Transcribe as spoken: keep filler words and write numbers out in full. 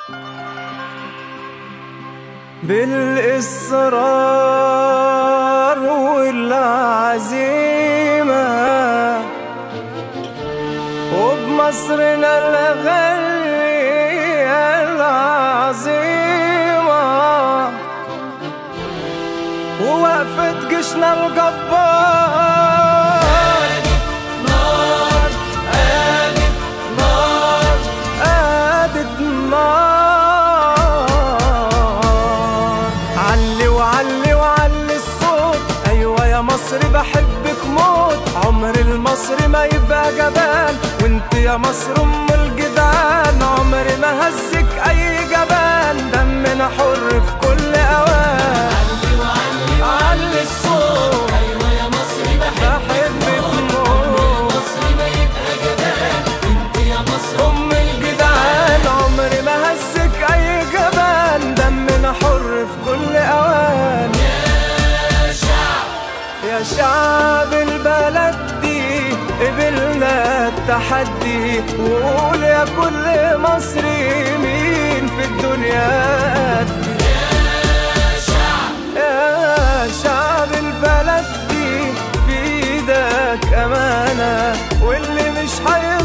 بالإصرار والعزيمة وبمصرنا الغالية العظيمة ووقفة جيشنا الجبار. نار قادت نار قادت نار. علي وعلي وعلي الصوت، أيوة يا مصر بحبك موت. عمر المصري ما يبقى جبان، وانت يا مصر ام الجدعان. عمري ما هزك اي جبان، دمنا حر في كل اوان. علي وعلي علي الصوت، ايوه يا مصري بحبك موت. مصري ما يبقى جبان، وانت يا مصر ام الجدعان. عمري ما هزك اي جبان، دمنا حر في كل اوان. يا شعب يا شعب البلد دي قبلنا التحدي، وقول يا كل مصري مين في الدنيا قدي. يا شعب يا شعب البلد دي في ايدك امانه، واللي مش هي